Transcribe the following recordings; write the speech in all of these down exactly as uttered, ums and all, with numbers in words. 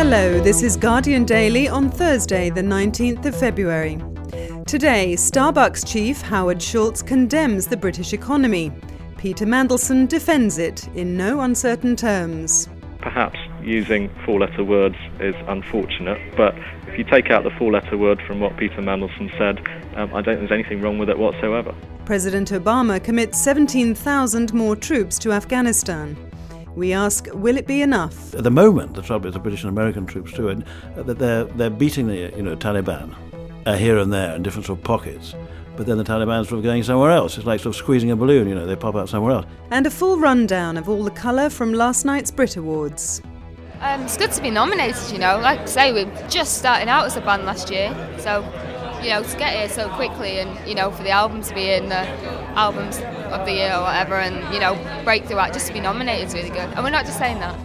Hello, this is Guardian Daily on Thursday, the nineteenth of February. Today, Starbucks chief Howard Schultz condemns the British economy. Peter Mandelson defends it in no uncertain terms. Perhaps using four-letter words is unfortunate, but if you take out the four-letter word from what Peter Mandelson said, um, I don't think there's anything wrong with it whatsoever. President Obama commits seventeen thousand more troops to Afghanistan. We ask, will it be enough? At the moment, the trouble is the British and American troops too, and that they're they're beating the you know Taliban uh, here and there in different sort of pockets. But then the Taliban's sort of going somewhere else. It's like sort of squeezing a balloon, you know, they pop out somewhere else. And a full rundown of all the colour from last night's Brit Awards. Um, it's good to be nominated, you know. Like I say, we were just starting out as a band last year, so, you know, to get here so quickly and, you know, for the album to be in the albums of the year or whatever and, you know, breakthrough act, just to be nominated is really good. And we're not just saying that.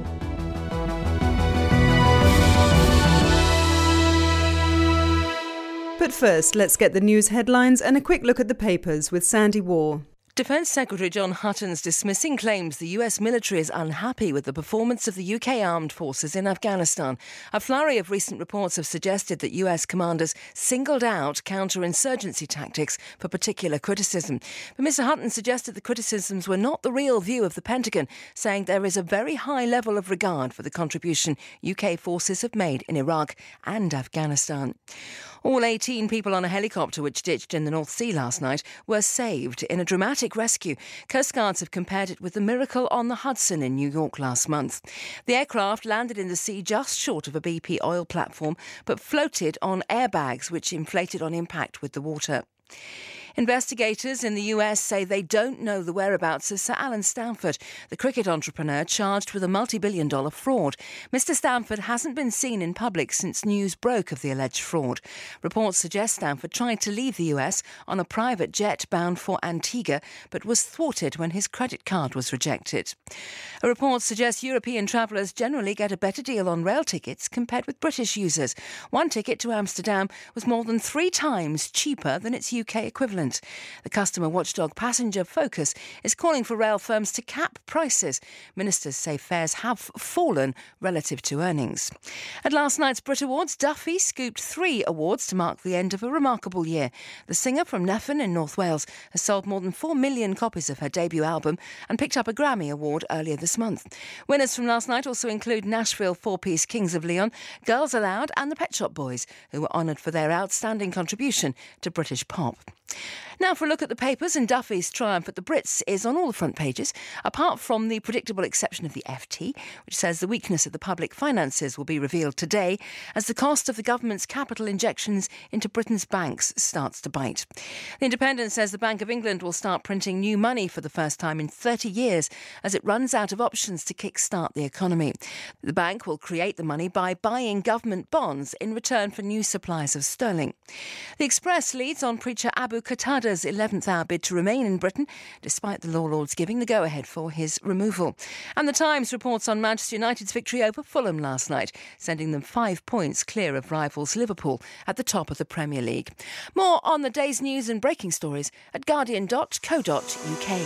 But first, let's get the news headlines and a quick look at the papers with Sandy Waugh. Defence Secretary John Hutton's dismissing claims the U S military is unhappy with the performance of the U K armed forces in Afghanistan. A flurry of recent reports have suggested that U S commanders singled out counterinsurgency tactics for particular criticism. But Mister Hutton suggested the criticisms were not the real view of the Pentagon, saying there is a very high level of regard for the contribution U K forces have made in Iraq and Afghanistan. All eighteen people on a helicopter which ditched in the North Sea last night were saved in a dramatic rescue. Coast Guards have compared it with the miracle on the Hudson in New York last month. The aircraft landed in the sea just short of a B P oil platform, but floated on airbags which inflated on impact with the water. Investigators in the U S say they don't know the whereabouts of Sir Alan Stanford, the cricket entrepreneur charged with a multi-billion dollar fraud. Mister Stanford hasn't been seen in public since news broke of the alleged fraud. Reports suggest Stanford tried to leave the U S on a private jet bound for Antigua, but was thwarted when his credit card was rejected. A report suggests European travellers generally get a better deal on rail tickets compared with British users. One ticket to Amsterdam was more than three times cheaper than its U K equivalent. The customer watchdog Passenger Focus is calling for rail firms to cap prices. Ministers say fares have fallen relative to earnings. At last night's Brit Awards, Duffy scooped three awards to mark the end of a remarkable year. The singer from Nefyn in North Wales has sold more than four million copies of her debut album and picked up a Grammy Award earlier this month. Winners from last night also include Nashville four-piece Kings of Leon, Girls Aloud and the Pet Shop Boys, who were honoured for their outstanding contribution to British pop. Now for a look at the papers, and Duffy's triumph at the Brits is on all the front pages, apart from the predictable exception of the F T, which says the weakness of the public finances will be revealed today as the cost of the government's capital injections into Britain's banks starts to bite. The Independent says the Bank of England will start printing new money for the first time in thirty years as it runs out of options to kick-start the economy. The bank will create the money by buying government bonds in return for new supplies of sterling. The Express leads on preacher Abu Qatada's eleventh hour bid to remain in Britain, despite the law lords giving the go-ahead for his removal. And the Times reports on Manchester United's victory over Fulham last night, sending them five points clear of rivals Liverpool at the top of the Premier League. More on the day's news and breaking stories at guardian dot co dot U K.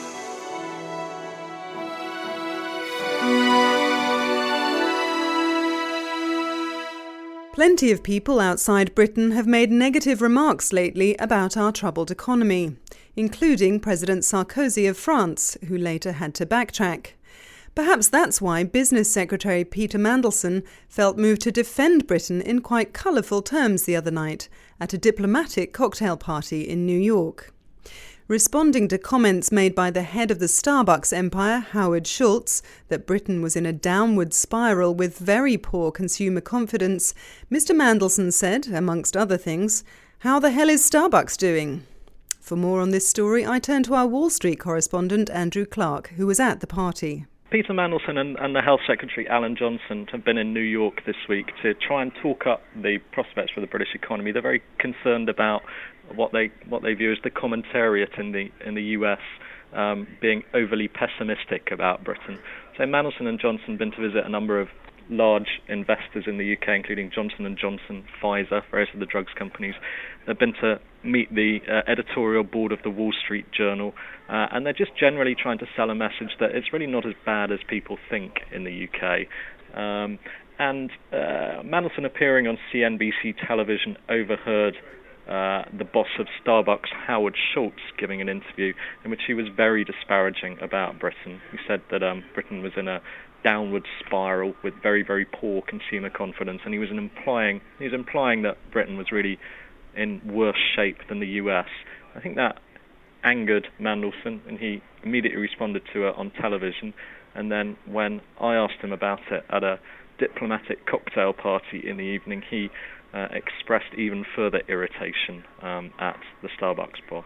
Plenty of people outside Britain have made negative remarks lately about our troubled economy, including President Sarkozy of France, who later had to backtrack. Perhaps that's why Business Secretary Peter Mandelson felt moved to defend Britain in quite colourful terms the other night at a diplomatic cocktail party in New York. Responding to comments made by the head of the Starbucks empire, Howard Schultz, that Britain was in a downward spiral with very poor consumer confidence, Mister Mandelson said, amongst other things, "How the hell is Starbucks doing?" For more on this story, I turn to our Wall Street correspondent, Andrew Clark, who was at the party. Peter Mandelson and, and the Health Secretary Alan Johnson have been in New York this week to try and talk up the prospects for the British economy. They're very concerned about what they what they view as the commentariat in the in the U S um, being overly pessimistic about Britain. So Mandelson and Johnson have been to visit a number of large investors in the U K, including Johnson and Johnson, Pfizer, various of the drugs companies. They've been to meet the uh, editorial board of the Wall Street Journal, uh, and they're just generally trying to sell a message that it's really not as bad as people think in the U K. Um, and uh, Mandelson, appearing on C N B C television, overheard uh, the boss of Starbucks, Howard Schultz, giving an interview in which he was very disparaging about Britain. He said that um, Britain was in a downward spiral with very, very poor consumer confidence, and he was implying he was implying that Britain was really in worse shape than the U S. I think that angered Mandelson, and he immediately responded to it on television. And then when I asked him about it at a diplomatic cocktail party in the evening, he uh, expressed even further irritation um, at the Starbucks boss.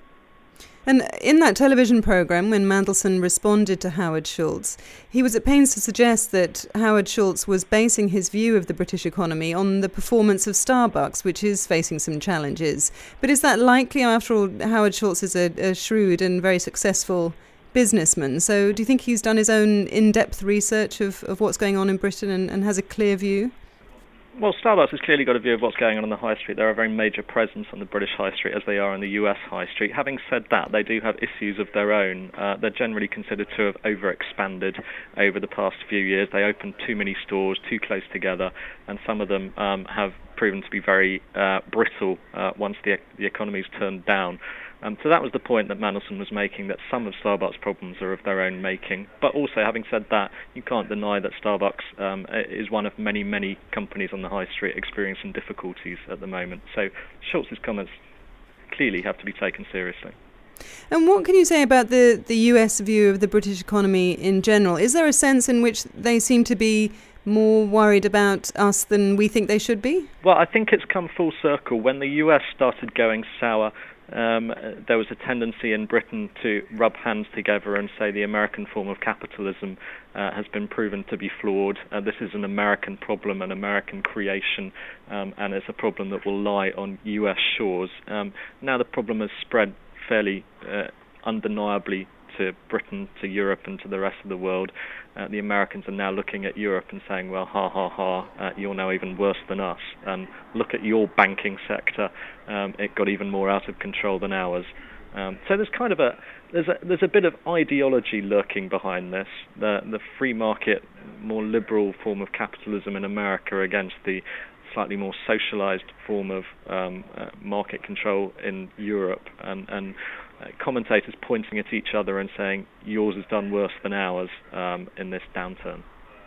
And in that television programme, when Mandelson responded to Howard Schultz, he was at pains to suggest that Howard Schultz was basing his view of the British economy on the performance of Starbucks, which is facing some challenges. But is that likely? After all, Howard Schultz is a, a shrewd and very successful businessman. So do you think he's done his own in-depth research of, of what's going on in Britain and, and has a clear view? Well, Starbucks has clearly got a view of what's going on on the high street. They're a very major presence on the British high street, as they are in the U S high street. Having said that, they do have issues of their own. Uh, they're generally considered to have overexpanded over the past few years. They opened too many stores too close together, and some of them um, have proven to be very uh, brittle uh, once the, the economy's turned down. Um, so that was the point that Mandelson was making, that some of Starbucks' problems are of their own making. But also, having said that, you can't deny that Starbucks um, is one of many, many companies on the high street experiencing difficulties at the moment. So Schultz's comments clearly have to be taken seriously. And what can you say about the, the U S view of the British economy in general? Is there a sense in which they seem to be more worried about us than we think they should be? Well, I think it's come full circle. When the U S started going sour, Um, there was a tendency in Britain to rub hands together and say the American form of capitalism uh, has been proven to be flawed. Uh, this is an American problem, an American creation, um, and it's a problem that will lie on U S shores. Um, now the problem has spread fairly uh, undeniably to Britain, to Europe, and to the rest of the world. Uh, the Americans are now looking at Europe and saying, well, ha, ha, ha, uh, you're now even worse than us. Um, look at your banking sector. Um, it got even more out of control than ours. Um, so there's kind of a there's a there's a bit of ideology lurking behind this. The the free market, more liberal form of capitalism in America against the slightly more socialized form of um, uh, market control in Europe, and, and uh, commentators pointing at each other and saying yours has done worse than ours um, in this downturn.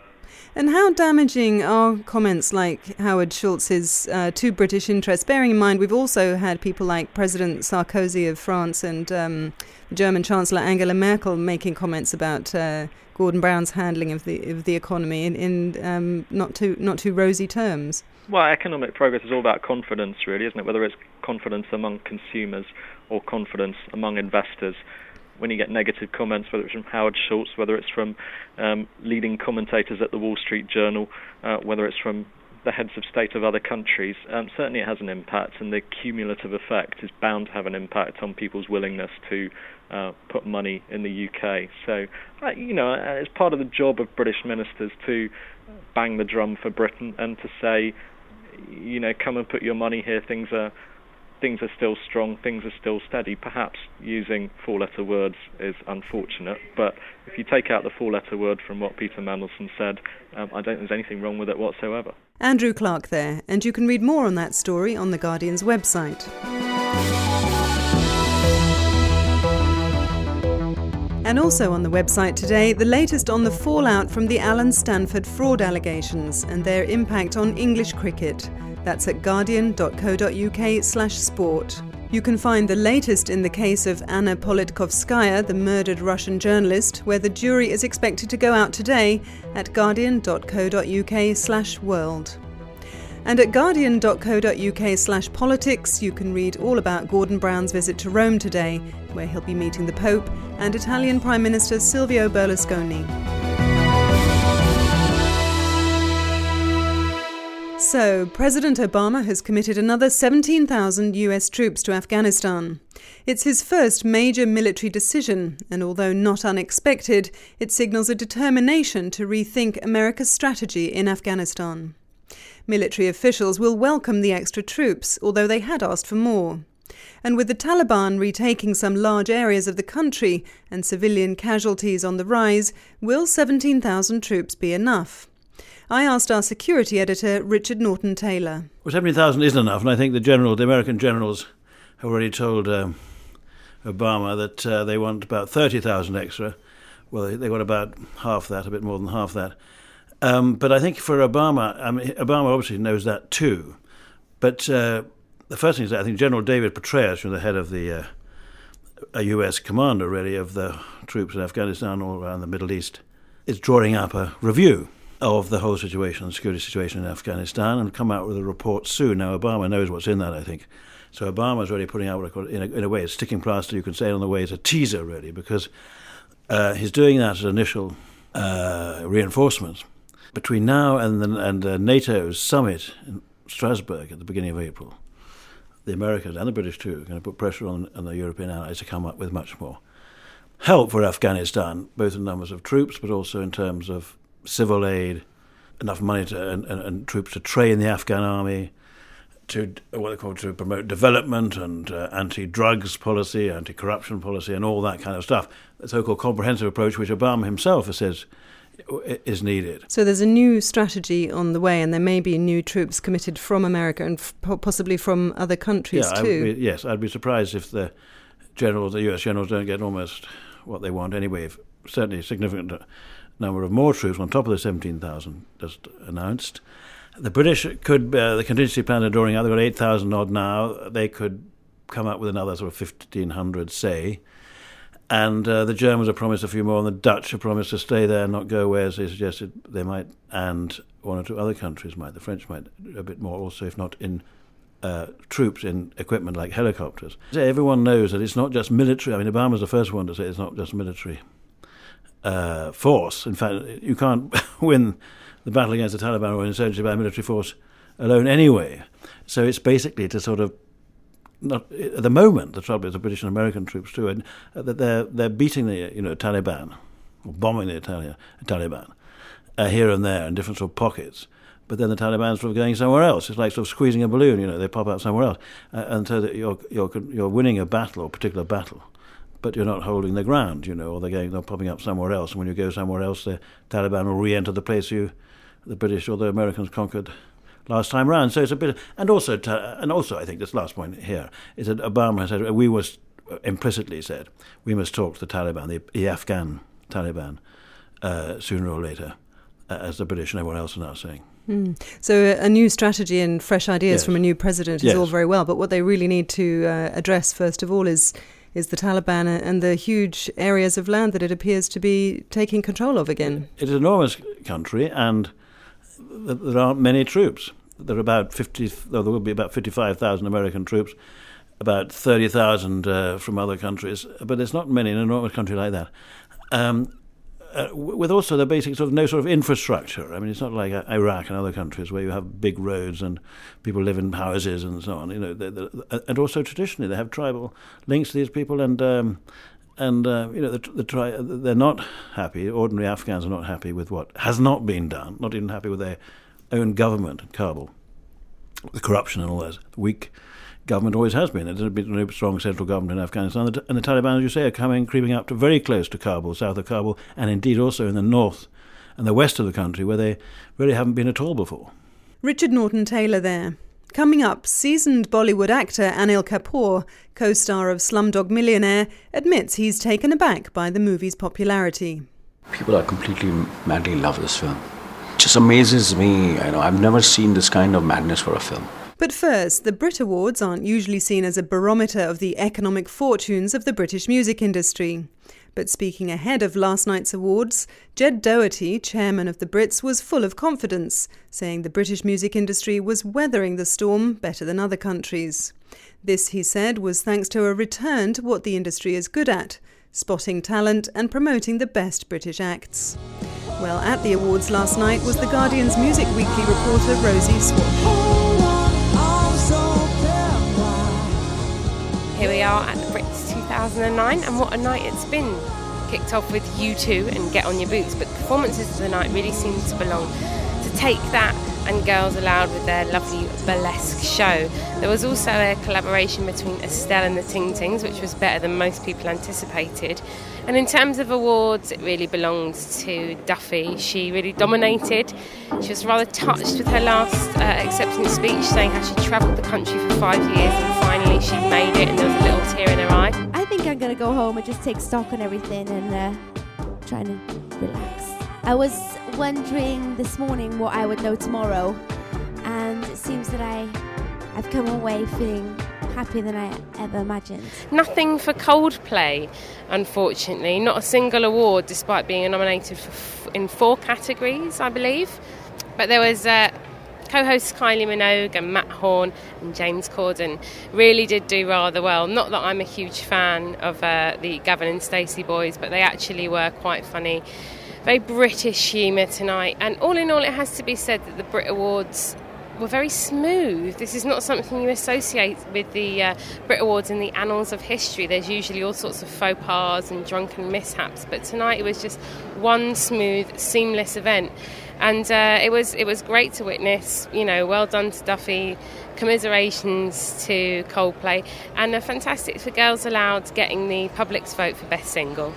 And how damaging are comments like Howard Schultz's uh, to British interests? Bearing in mind, we've also had people like President Sarkozy of France and um, German Chancellor Angela Merkel making comments about uh, Gordon Brown's handling of the of the economy in, in um, not too not too rosy terms. Well, economic progress is all about confidence, really, isn't it? Whether it's confidence among consumers or confidence among investors. When you get negative comments, whether it's from Howard Schultz, whether it's from um, leading commentators at the Wall Street Journal, uh, whether it's from the heads of state of other countries, um, certainly it has an impact, and the cumulative effect is bound to have an impact on people's willingness to uh, put money in the U K. So, uh, you know, it's part of the job of British ministers to bang the drum for Britain and to say, you know, come and put your money here, things are Things are still strong, things are still steady. Perhaps using four-letter words is unfortunate, but if you take out the four-letter word from what Peter Mandelson said, um, I don't think there's anything wrong with it whatsoever. Andrew Clark there, and you can read more on that story on The Guardian's website. And also on the website today, the latest on the fallout from the Alan Stanford fraud allegations and their impact on English cricket. That's at guardian.co.uk slash sport. You can find the latest in the case of Anna Politkovskaya, the murdered Russian journalist, where the jury is expected to go out today at guardian.co.uk slash world. And at guardian.co.uk slash politics, you can read all about Gordon Brown's visit to Rome today, where he'll be meeting the Pope and Italian Prime Minister Silvio Berlusconi. So, President Obama has committed another seventeen thousand U S troops to Afghanistan. It's his first major military decision, and although not unexpected, it signals a determination to rethink America's strategy in Afghanistan. Military officials will welcome the extra troops, although they had asked for more. And with the Taliban retaking some large areas of the country and civilian casualties on the rise, will seventeen thousand troops be enough? I asked our security editor, Richard Norton-Taylor. Well, seventeen thousand isn't enough, and I think the general, the American generals have already told um, Obama that uh, they want about thirty thousand extra. Well, they, they want about half that, a bit more than half that. Um, but I think for Obama, I mean, Obama obviously knows that too. But uh, the first thing is that I think General David Petraeus, who's the head of the uh, a U S commander, really, of the troops in Afghanistan all around the Middle East, is drawing up a review of the whole situation, the security situation in Afghanistan, and come out with a report soon. Now, Obama knows what's in that, I think. So Obama's already putting out, in a, in a way, a sticking plaster, you could say, on the way. It's a teaser, really, because uh, he's doing that as initial uh, reinforcements. Between now and the, and uh, NATO's summit in Strasbourg at the beginning of April, the Americans and the British too are going to put pressure on, on the European allies to come up with much more help for Afghanistan, both in numbers of troops but also in terms of civil aid, enough money to, and, and, and troops to train the Afghan army, to what they call to promote development and uh, anti-drugs policy, anti-corruption policy, and all that kind of stuff. The so-called comprehensive approach, which Obama himself has said is needed. So there's a new strategy on the way, and there may be new troops committed from America and f- possibly from other countries yeah, too. I would be, yes, I'd be surprised if the generals, the U S generals, don't get almost what they want anyway. If certainly a significant number of more troops on top of the seventeen thousand just announced. The British could, uh, the contingency plan are drawing out. They've got eight thousand odd now. They could come up with another sort of fifteen hundred, say. And uh, the Germans have promised a few more, and the Dutch have promised to stay there and not go away, as they suggested they might, and one or two other countries might. The French might a bit more also, if not in uh, troops, in equipment like helicopters. So everyone knows that it's not just military. I mean, Obama's the first one to say it's not just military uh, force. In fact, you can't win the battle against the Taliban or insurgency by military force alone anyway. So it's basically to sort of Not at the moment. The trouble is the British and American troops too, and that they're they're beating the you know Taliban, or bombing the Italian, Taliban uh, here and there in different sort of pockets. But then the Taliban's sort of going somewhere else. It's like sort of squeezing a balloon. You know, they pop out somewhere else, uh, and so that you're you're you're winning a battle or a particular battle, but you're not holding the ground. You know, or they're going they're popping up somewhere else. And when you go somewhere else, the Taliban will re-enter the place you, the British or the Americans conquered last time round. So it's a bit, and also, and also, I think this last point here is that Obama has said we must implicitly said we must talk to the Taliban, the, the Afghan Taliban, uh, sooner or later, uh, as the British and everyone else are now saying. Mm. So a new strategy and fresh ideas yes. from a new president is yes. all very well, but what they really need to uh, address first of all is is the Taliban and the huge areas of land that it appears to be taking control of again. It is an enormous country, and there aren't many troops. There are about fifty. There will be about fifty-five thousand American troops, about thirty thousand uh, from other countries. But there's not many in an enormous country like that. Um, uh, with also the basic sort of no sort of infrastructure. I mean, it's not like Iraq and other countries where you have big roads and people live in houses and so on. You know, they're, they're, and also traditionally they have tribal links to these people, and um, and uh, you know the, the tri- they're not happy. Ordinary Afghans are not happy with what has not been done. Not even happy with their own government in Kabul, the corruption and all that. Weak government always has been. There's been no strong central government in Afghanistan. And the Taliban, as you say, are coming, creeping up to very close to Kabul, south of Kabul, and indeed also in the north and the west of the country, where they really haven't been at all before. Richard Norton-Taylor there. Coming up, seasoned Bollywood actor Anil Kapoor, co-star of Slumdog Millionaire, admits he's taken aback by the movie's popularity. People are completely madly in love with this film. It just amazes me. You know, I've never seen this kind of madness for a film. But first, the Brit Awards aren't usually seen as a barometer of the economic fortunes of the British music industry. But speaking ahead of last night's awards, Jed Doherty, chairman of the Brits, was full of confidence, saying the British music industry was weathering the storm better than other countries. This, he said, was thanks to a return to what the industry is good at, spotting talent and promoting the best British acts. Well, at the awards last night was The Guardian's Music Weekly reporter Rosie Swap. Here we are at the Brits two thousand nine, and what a night it's been. Kicked off with U two and Get On Your Boots, but performances of the night really seem to belong to take that and Girls Aloud with their lovely burlesque show. There was also a collaboration between Estelle and the Ting Tings, which was better than most people anticipated. And in terms of awards, it really belonged to Duffy. She really dominated. She was rather touched with her last uh, acceptance speech, saying how she travelled the country for five years and finally she made it, and there was a little tear in her eye. I think I'm going to go home and just take stock on everything and uh, try to relax. I was wondering this morning what I would know tomorrow, and it seems that I, I've come away feeling happier than I ever imagined. Nothing for Coldplay, unfortunately. Not a single award, despite being nominated for f- in four categories, I believe. But there was uh, co-hosts Kylie Minogue and Matt Horn and James Corden really did do rather well. Not that I'm a huge fan of uh, the Gavin and Stacey boys, but they actually were quite funny. Very British humour tonight. And all in all, it has to be said that the Brit Awards were very smooth. This is not something you associate with the uh, Brit Awards in the annals of history. There's usually all sorts of faux pas and drunken mishaps, but tonight it was just one smooth, seamless event, and uh, it was it was great to witness. You know, well done to Duffy, commiserations to Coldplay, and uh, fantastic for Girls Aloud getting the public's vote for Best Single.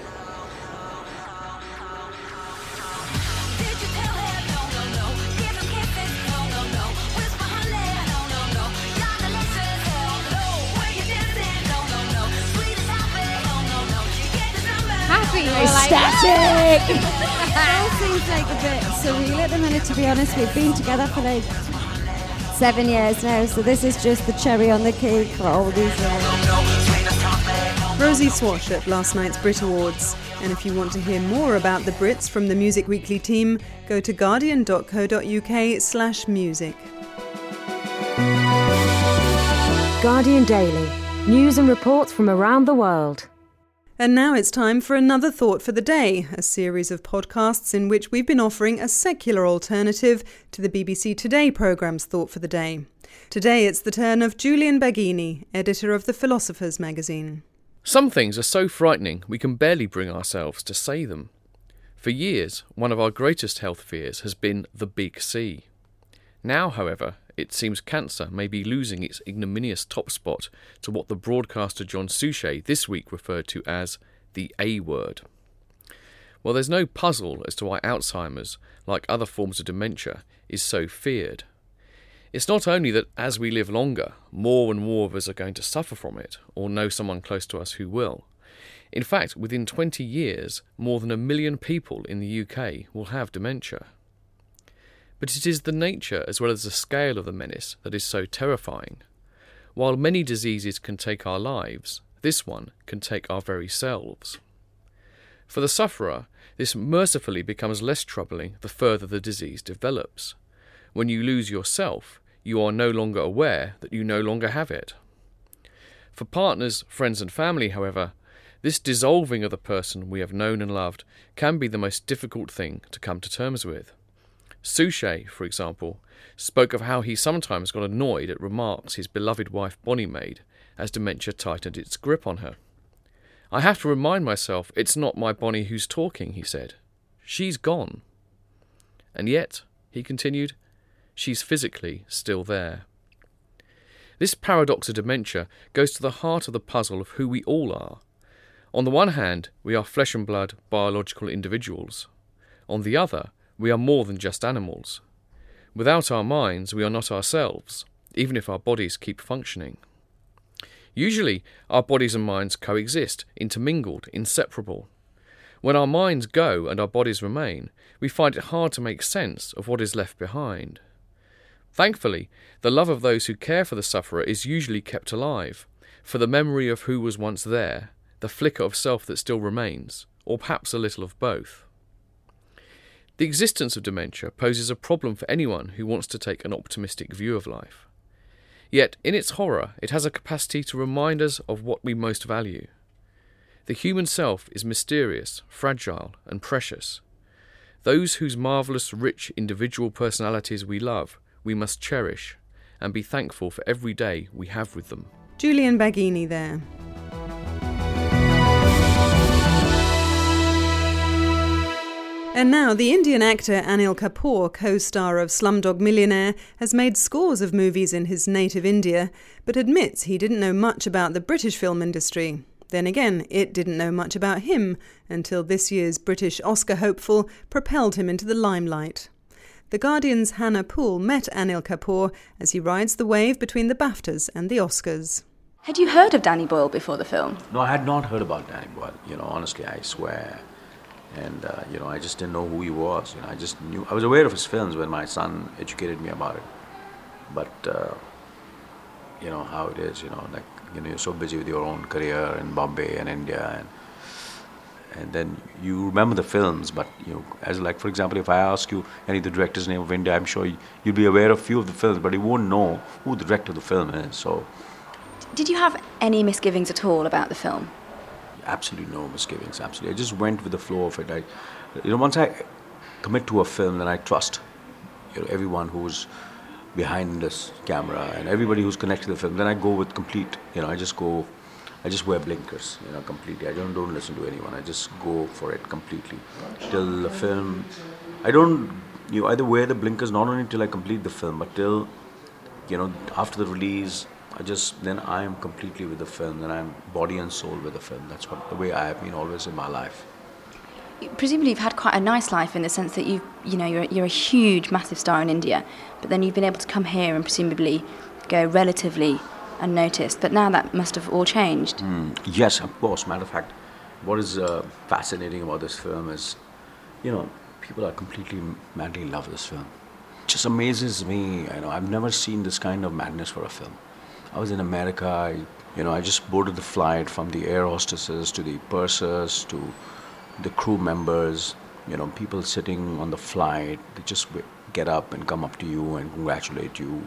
Ecstatic! It all seems like a bit surreal at the minute, to be honest. We've been together for like seven years now, so this is just the cherry on the cake for all these years. Rosie Swash at last night's Brit Awards. And if you want to hear more about the Brits from the Music Weekly team, go to guardian dot co dot uk slash music. Guardian Daily. News and reports from around the world. And now it's time for another Thought for the Day, a series of podcasts in which we've been offering a secular alternative to the B B C Today programme's Thought for the Day. Today it's the turn of Julian Baggini, editor of The Philosopher's magazine. Some things are so frightening we can barely bring ourselves to say them. For years, one of our greatest health fears has been the Big C. Now, however, it seems cancer may be losing its ignominious top spot to what the broadcaster John Suchet this week referred to as the A word. Well, there's no puzzle as to why Alzheimer's, like other forms of dementia, is so feared. It's not only that as we live longer, more and more of us are going to suffer from it, or know someone close to us who will. In fact, within twenty years, more than a million people in the U K will have dementia. But it is the nature as well as the scale of the menace that is so terrifying. While many diseases can take our lives, this one can take our very selves. For the sufferer, this mercifully becomes less troubling the further the disease develops. When you lose yourself, you are no longer aware that you no longer have it. For partners, friends and family, however, this dissolving of the person we have known and loved can be the most difficult thing to come to terms with. Suchet, for example, spoke of how he sometimes got annoyed at remarks his beloved wife Bonnie made as dementia tightened its grip on her. "I have to remind myself it's not my Bonnie who's talking," he said. "She's gone." And yet, he continued, she's physically still there. This paradox of dementia goes to the heart of the puzzle of who we all are. On the one hand, we are flesh and blood, biological individuals. On the other, we are more than just animals. Without our minds, we are not ourselves, even if our bodies keep functioning. Usually, our bodies and minds coexist, intermingled, inseparable. When our minds go and our bodies remain, we find it hard to make sense of what is left behind. Thankfully, the love of those who care for the sufferer is usually kept alive, for the memory of who was once there, the flicker of self that still remains, or perhaps a little of both. The existence of dementia poses a problem for anyone who wants to take an optimistic view of life. Yet, in its horror, it has a capacity to remind us of what we most value. The human self is mysterious, fragile, and precious. Those whose marvellous, rich, individual personalities we love, we must cherish, and be thankful for every day we have with them. Julian Baggini there. And now, the Indian actor Anil Kapoor, co-star of Slumdog Millionaire, has made scores of movies in his native India, but admits he didn't know much about the British film industry. Then again, it didn't know much about him until this year's British Oscar hopeful propelled him into the limelight. The Guardian's Hannah Poole met Anil Kapoor as he rides the wave between the BAFTAs and the Oscars. Had you heard of Danny Boyle before the film? No, I had not heard about Danny Boyle. You know, honestly, I swear. And, uh, you know, I just didn't know who he was. You know, I just knew, I was aware of his films when my son educated me about it. But, uh, you know, how it is, you know, like, you know, you're so busy with your own career in Bombay and India. And and then you remember the films, but, you know, as like, for example, if I ask you any of the director's name of India, I'm sure you'll be aware of a few of the films, but you won't know who the director of the film is, so. Did you have any misgivings at all about the film? Absolutely no misgivings, absolutely. I just went with the flow of it. I, you know, once I commit to a film, then I trust, you know, everyone who's behind this camera and everybody who's connected to the film. Then I go with complete, you know, I just go, I just wear blinkers, you know, completely. I don't, don't listen to anyone. I just go for it completely. Till the film, I don't, you know, either wear the blinkers not only till I complete the film, but till, you know, after the release, I just, then I am completely with the film, and I'm body and soul with the film. That's what the way I have been always in my life. Presumably you've had quite a nice life in the sense that you you know, you're, you're a huge, massive star in India, but then you've been able to come here and presumably go relatively unnoticed. But now that must have all changed. Mm, yes, of course. Matter of fact, what is uh, fascinating about this film is, you know, people are completely madly in love with this film. It just amazes me. You know, I've never seen this kind of madness for a film. I was in America, I, you know, I just boarded the flight from the air hostesses to the pursers to the crew members, you know, people sitting on the flight, they just get up and come up to you and congratulate you.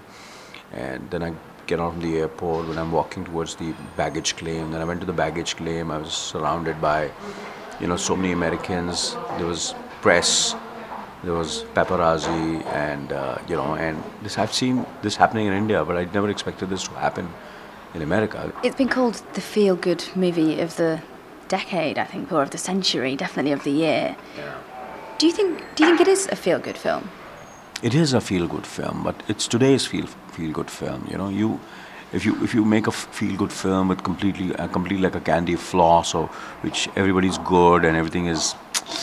And then I get out from the airport when I'm walking towards the baggage claim. Then I went to the baggage claim, I was surrounded by, you know, so many Americans. There was press, there was paparazzi, and uh, you know, and this I've seen this happening in India, but I never expected this to happen in America. It's been called the feel-good movie of the decade, I think, or of the century, definitely of the year. Yeah. Do you think? Do you think it is a feel-good film? It is a feel-good film, but it's today's feel feel-good film. You know, you if you if you make a feel-good film with completely uh, completely like a candy floss, or which everybody's good and everything is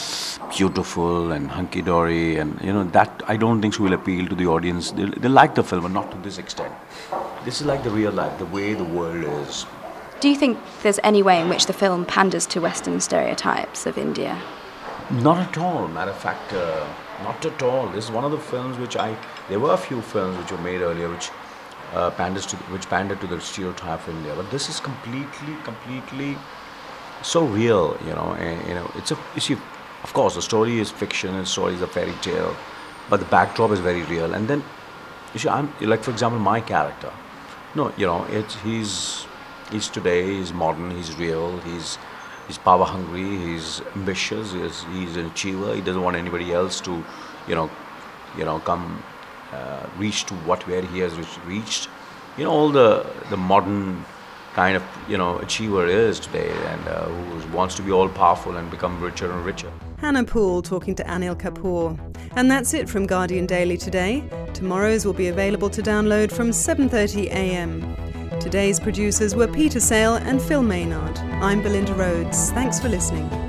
beautiful and hunky-dory, and you know, that I don't think so will appeal to the audience. They they like the film, but not to this extent. This is like the real life, the way the world is. Do you think there's any way in which the film panders to Western stereotypes of India? Not at all. Matter of fact, uh, not at all. This is one of the films which I. There were a few films which were made earlier which uh, panders to which pandered to the stereotype of India, but this is completely, completely so real. You know, and, you know, it's a. You see, of course, the story is fiction and the story is a fairy tale, but the backdrop is very real. And then, you see, I'm like, for example, my character. No, you know, it's he's he's today. He's modern. He's real. He's he's power hungry. He's ambitious. He's he's an achiever. He doesn't want anybody else to, you know, you know, come uh, reach to what where he has reached. You know, all the the modern kind of, you know, achiever is today, and uh, who wants to be all powerful and become richer and richer. Hannah Poole talking to Anil Kapoor. And that's it from Guardian Daily today. Tomorrow's will be available to download from seven thirty a.m. Today's producers were Peter Sale and Phil Maynard. I'm Belinda Rhodes. Thanks for listening.